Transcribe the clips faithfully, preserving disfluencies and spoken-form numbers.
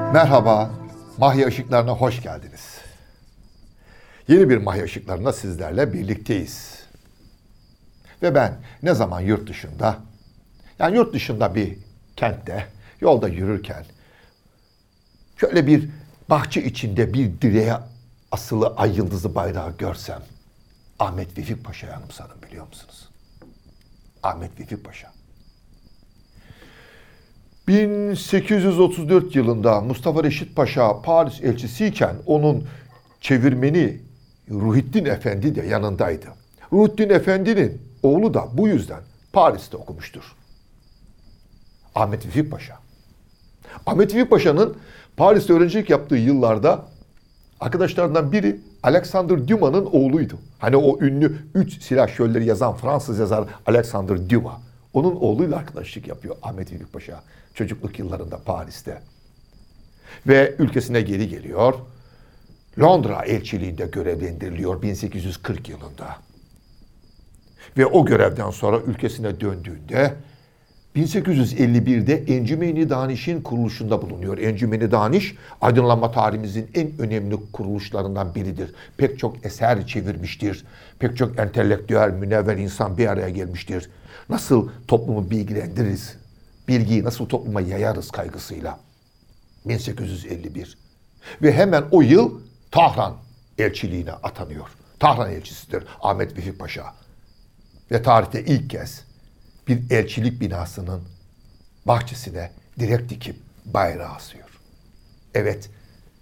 Merhaba, Mahya Işıkları'na hoş geldiniz. Yeni bir Mahya Işıkları'nda sizlerle birlikteyiz. Ve ben ne zaman yurt dışında, yani yurt dışında bir kentte, yolda yürürken, şöyle bir bahçe içinde bir direğe asılı ay yıldızı bayrağı görsem, Ahmet Vefik Paşa'yı anımsarım, biliyor musunuz? Ahmet Vefik Paşa. bin sekiz yüz otuz dört yılında Mustafa Reşit Paşa Paris elçisiyken onun çevirmeni Ruhittin Efendi de yanındaydı. Ruhittin Efendi'nin oğlu da bu yüzden Paris'te okumuştur. Ahmet Vefik Paşa. Ahmet Vefik Paşa'nın Paris'te öğrencilik yaptığı yıllarda arkadaşlarından biri Alexander Dumas'ın oğluydu. Hani o ünlü Üç Silah Şölleri yazan Fransız yazar Alexander Dumas. Onun oğluyla arkadaşlık yapıyor Ahmet Vefik Paşa çocukluk yıllarında Paris'te. Ve ülkesine geri geliyor. Londra elçiliğinde görevlendiriliyor bin sekiz yüz kırk yılında. Ve o görevden sonra ülkesine döndüğünde bin sekiz yüz elli birde Encümeni Daniş'in kuruluşunda bulunuyor. Encümeni Daniş, aydınlanma tarihimizin en önemli kuruluşlarından biridir. Pek çok eser çevirmiştir. Pek çok entelektüel, münevver insan bir araya gelmiştir. Nasıl toplumu bilgilendiririz, bilgiyi nasıl topluma yayarız kaygısıyla. bin sekiz yüz elli bir. Ve hemen o yıl Tahran elçiliğine atanıyor. Tahran elçisidir Ahmet Vefik Paşa. Ve tarihte ilk kez bir elçilik binasının bahçesine direkt dikip bayrağı asıyor. Evet,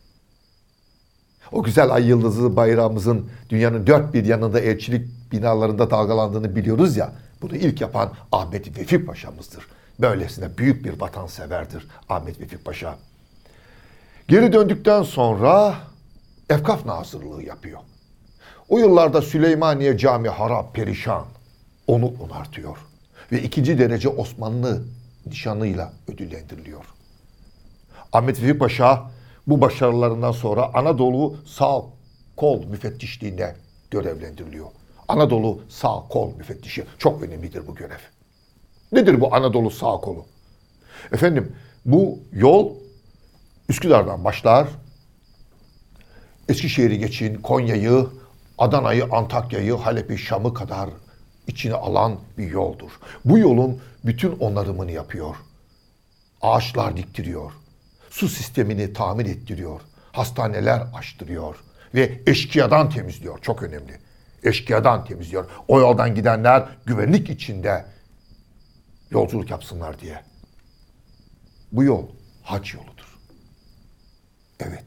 o güzel ay yıldızı bayrağımızın dünyanın dört bir yanında elçilik binalarında dalgalandığını biliyoruz ya, bunu ilk yapan Ahmet Vefik Paşa'mızdır. Böylesine büyük bir vatanseverdir Ahmet Vefik Paşa. Geri döndükten sonra Efkaf Nazırlığı yapıyor. O yıllarda Süleymaniye Camii harap, perişan. Onu onartıyor. Ve ikinci derece Osmanlı nişanıyla ödüllendiriliyor. Ahmet Vefik Paşa bu başarılarından sonra Anadolu Sağ Kol Müfettişliğine görevlendiriliyor. Anadolu Sağ Kol Müfettişi. Çok önemlidir bu görev. Nedir bu Anadolu Sağ Kolu? Efendim, bu yol Üsküdar'dan başlar. Eskişehir'i geçin, Konya'yı, Adana'yı, Antakya'yı, Halep'i, Şam'ı kadar içine alan bir yoldur. Bu yolun bütün onarımını yapıyor. Ağaçlar diktiriyor. Su sistemini tamir ettiriyor. Hastaneler açtırıyor. Ve eşkıyadan temizliyor. Çok önemli. Eşkıyadan temizliyor. O yoldan gidenler güvenlik içinde yolculuk yapsınlar diye. Bu yol hac yoludur. Evet.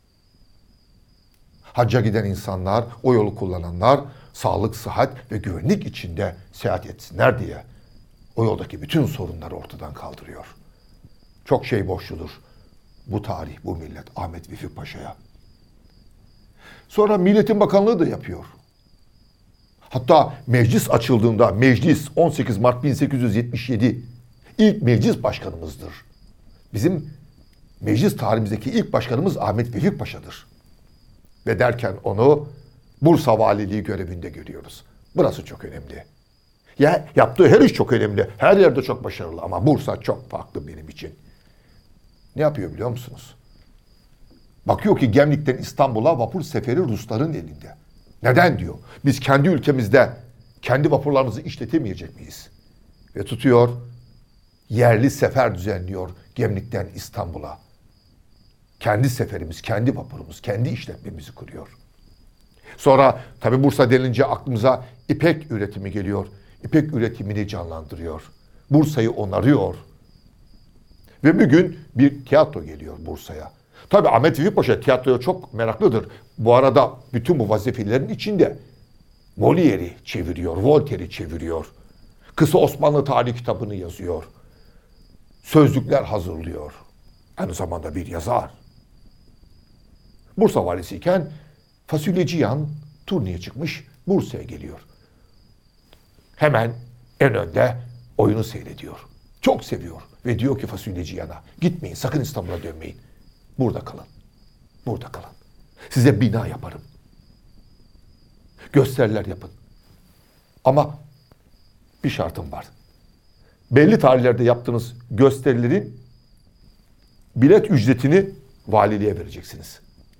Hacca giden insanlar, o yolu kullananlar sağlık, sıhhat ve güvenlik içinde seyahat etsinler diye o yoldaki bütün sorunları ortadan kaldırıyor. Çok şey borçludur bu tarih, bu millet Ahmet Vefik Paşa'ya. Sonra Milliyetin Bakanlığı da yapıyor. Hatta meclis açıldığında, meclis on sekiz Mart bin sekiz yüz yetmiş yedi ilk meclis başkanımızdır. Bizim meclis tarihimizdeki ilk başkanımız Ahmet Vefik Paşa'dır. Ve derken onu Bursa Valiliği görevinde görüyoruz. Burası çok önemli. Ya yaptığı her iş çok önemli. Her yerde çok başarılı ama Bursa çok farklı benim için. Ne yapıyor biliyor musunuz? Bakıyor ki Gemlik'ten İstanbul'a vapur seferi Rusların elinde. Neden diyor? Biz kendi ülkemizde kendi vapurlarımızı işletemeyecek miyiz? Ve tutuyor, yerli sefer düzenliyor Gemlik'ten İstanbul'a. Kendi seferimiz, kendi vapurumuz, kendi işletmemizi kuruyor. Sonra tabi Bursa denilince aklımıza ipek üretimi geliyor. İpek üretimini canlandırıyor. Bursa'yı onarıyor. Ve bir gün bir tiyatro geliyor Bursa'ya. Tabi Ahmet Vefik Paşa tiyatroya çok meraklıdır. Bu arada bütün bu vazifelerin içinde Molière'i çeviriyor, Voltaire'i çeviriyor. Kısa Osmanlı Tarih kitabını yazıyor. Sözlükler hazırlıyor. Aynı zamanda bir yazar. Bursa valisiyken Fasulyeciyan turneye çıkmış, Bursa'ya geliyor. Hemen en önde oyunu seyrediyor. Çok seviyor ve diyor ki Fasulyeciyan'a, gitmeyin, sakın İstanbul'a dönmeyin. Burada kalın, burada kalın. Size bina yaparım. Gösteriler yapın. Ama bir şartım var. Belli tarihlerde yaptığınız gösterilerin bilet ücretini valiliğe vereceksiniz.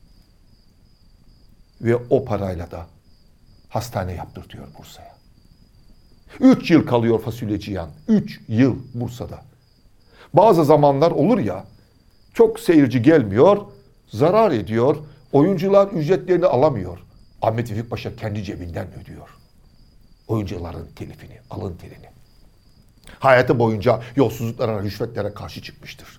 Ve o parayla da hastane yaptırtıyor Bursa'ya. Üç yıl kalıyor Fasulye Cihan. Üç yıl Bursa'da. Bazı zamanlar olur ya, çok seyirci gelmiyor, zarar ediyor, oyuncular ücretlerini alamıyor. Ahmet Vefik Paşa kendi cebinden ödüyor. Oyuncuların telifini, alın terini. Hayatı boyunca yolsuzluklara, rüşvetlere karşı çıkmıştır.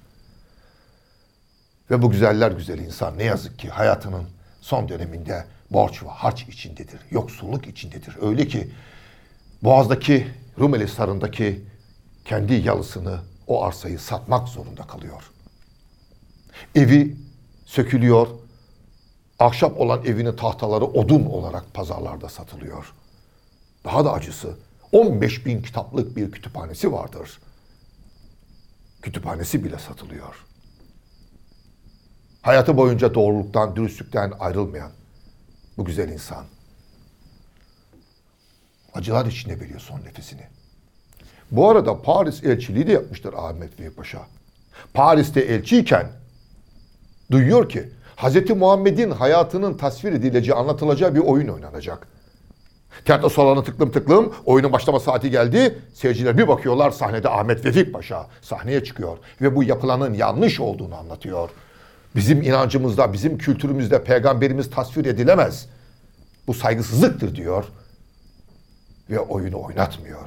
Ve bu güzeller güzeli insan ne yazık ki hayatının son döneminde borç ve harç içindedir, yoksulluk içindedir. Öyle ki Boğaz'daki, Rumeli Sarı'ndaki kendi yalısını, o arsayı satmak zorunda kalıyor. Evi sökülüyor, ahşap olan evinin tahtaları odun olarak pazarlarda satılıyor. Daha da acısı, on beş bin kitaplık bir kütüphanesi vardır. Kütüphanesi bile satılıyor. Hayatı boyunca doğruluktan, dürüstlükten ayrılmayan bu güzel insan acılar içinde veriyor son nefesini. Bu arada Paris elçiliği de yapmıştır Ahmet Vefik Paşa. Paris'te elçiyken duyuyor ki Hazreti Muhammed'in hayatının tasvir edileceği, anlatılacağı bir oyun oynanacak. Tiyatro salonu tıklım tıklım, oyunun başlama saati geldi. Seyirciler bir bakıyorlar, sahnede Ahmet Vefik Paşa sahneye çıkıyor ve bu yapılanın yanlış olduğunu anlatıyor. Bizim inancımızda, bizim kültürümüzde peygamberimiz tasvir edilemez. Bu saygısızlıktır diyor ve oyunu oynatmıyor.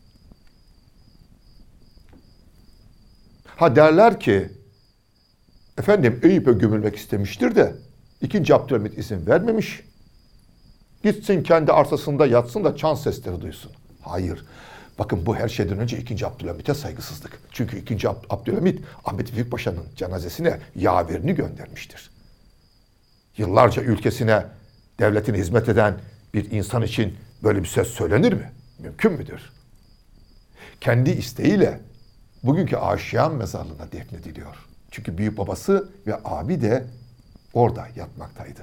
Ha derler ki, efendim Eyüp'e gömülmek istemiştir de ikinci Abdülhamit izin vermemiş. Gitsin kendi arsasında yatsın da çan sesleri duysun. Hayır. Bakın bu her şeyden önce ikinci Abdülhamit'e saygısızlık. Çünkü ikinci Ab- Abdülhamit Ahmet Vefik Paşa'nın cenazesine yaverini göndermiştir. Yıllarca ülkesine, devletine hizmet eden bir insan için böyle bir söz söylenir mi? Mümkün müdür? Kendi isteğiyle bugünkü Aşiyan mezarlığına defnediliyor. Çünkü büyük babası ve abi de orada yatmaktaydı.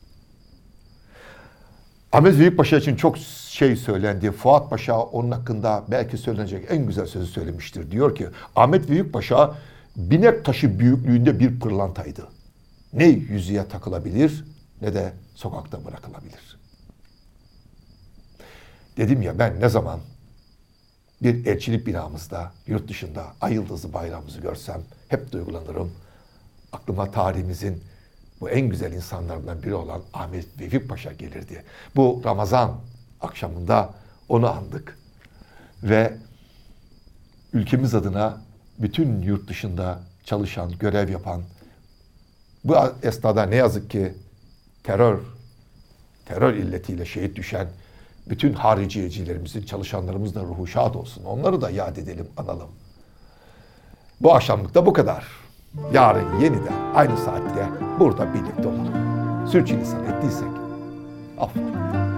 Ahmet Vefik Paşa için çok şey söylendi. Fuat Paşa onun hakkında belki söylenecek en güzel sözü söylemiştir. Diyor ki Ahmet Vefik Paşa binek taşı büyüklüğünde bir pırlantaydı. Ne yüzüğe takılabilir ne de sokakta bırakılabilir. Dedim ya ben ne zaman bir elçilik binamızda, yurt dışında ay yıldızlı bayrağımızı görsem hep duygulanırım. Aklıma tarihimizin bu en güzel insanlardan biri olan Ahmet Vefik Paşa gelirdi. Bu Ramazan akşamında onu andık. Ve ülkemiz adına bütün yurt dışında çalışan, görev yapan, bu esnada ne yazık ki terör, terör illetiyle şehit düşen bütün hariciyecilerimizin, çalışanlarımızın da ruhu şad olsun. Onları da yad edelim, analım. Bu akşamlık da bu kadar. Yarın yeniden aynı saatte burada birlikte olalım. Sürçülisan ettiysek affola.